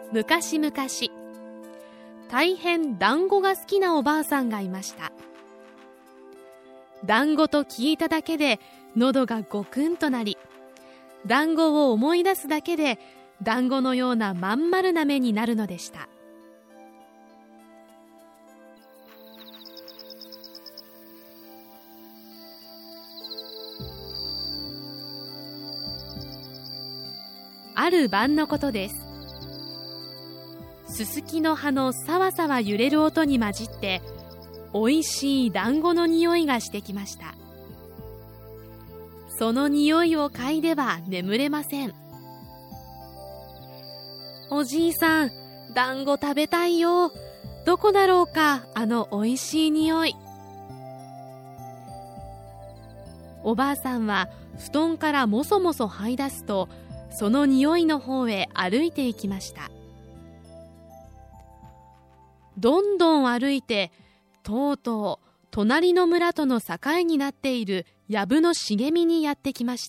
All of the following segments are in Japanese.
昔々、大変団子が好きなおばあさんがいました。団子と聞いただけで喉がゴクンとなり、団子を思い出すだけで団子のようなまん丸な目になるのでした。ある晩のことです。すすきの葉のさわさわ揺れる音に混じっておいしい団子の匂いがしてきました。その匂いを嗅いでは眠れません。おじいさん、団子食べたいよ。どこだろうか、あのおいしい匂い。おばあさんは布団からもそもそ這い出すと、その匂いの方へ歩いていきました。どんどん歩いて、とうとう隣の村との境になっている藪の茂みにやってきました。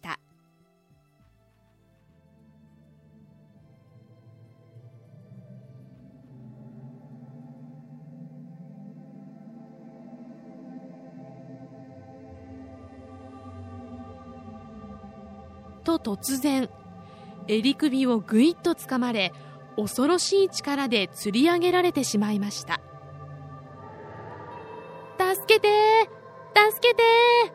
と突然、襟首をぐいっとつかまれ、恐ろしい力で吊り上げられてしまいました。助けてー、助けてー。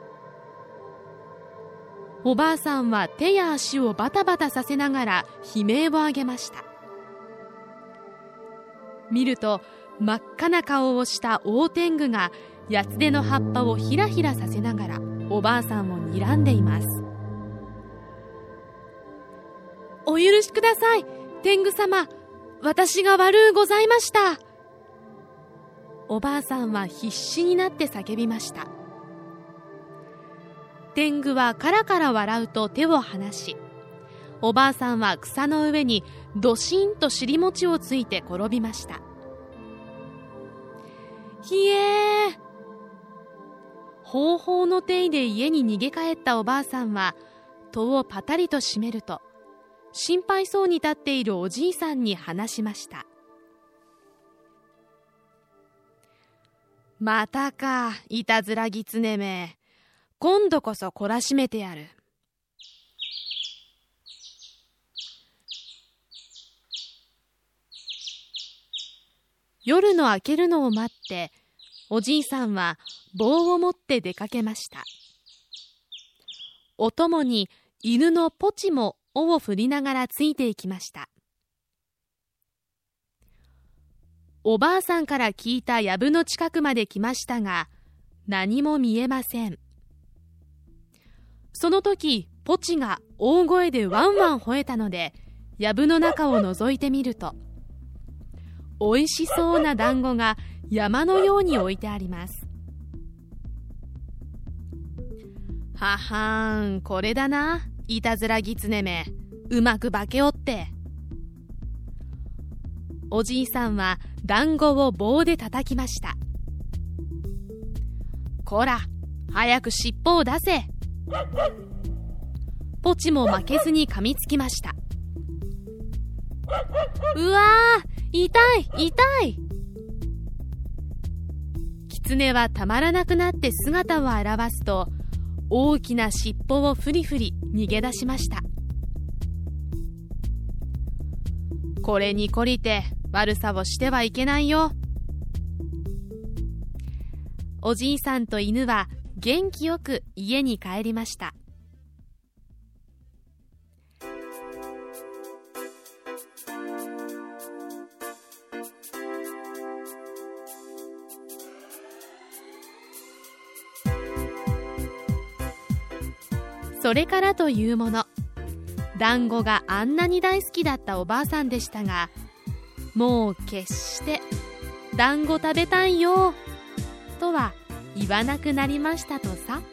おばあさんは手や足をバタバタさせながら悲鳴を上げました。見ると真っ赤な顔をした大天狗がヤツデの葉っぱをひらひらさせながらおばあさんを睨んでいます。お許しください、天狗様。私が悪うございました。おばあさんは必死になって叫びました。天狗はカラカラ笑うと手を離し、おばあさんは草の上にドシンと尻餅をついて転びました。ひえー。ほうほうの手で家に逃げ帰ったおばあさんは戸をパタリと閉めると、心配そうに立っているおじいさんに話しました。またか、いたずらぎつねめ。今度こそ懲らしめてやる。夜の明けるのを待って、おじいさんは棒を持って出かけました。お供に犬のポチも尾を振りながらついていきました。おばあさんから聞いた藪の近くまで来ましたが、何も見えません。その時、ポチが大声でワンワン吠えたので、藪の中を覗いてみると、おいしそうな団子が山のように置いてあります。ははーん、これだな、いたずらぎつねめ。うまく化けおって。おじいさんは団子を棒で叩きました。こら、早く尻尾を出せ。ポチも負けずに噛みつきました。うわー、痛い痛い。狐はたまらなくなって姿を現すと、大きな尻尾をふりふり逃げ出しました。これに懲りて悪さをしてはいけないよ。おじいさんと犬は元気よく家に帰りました。それからというもの、団子があんなに大好きだったおばあさんでしたが、もう決して団子食べたいよとは言わなくなりましたとさ。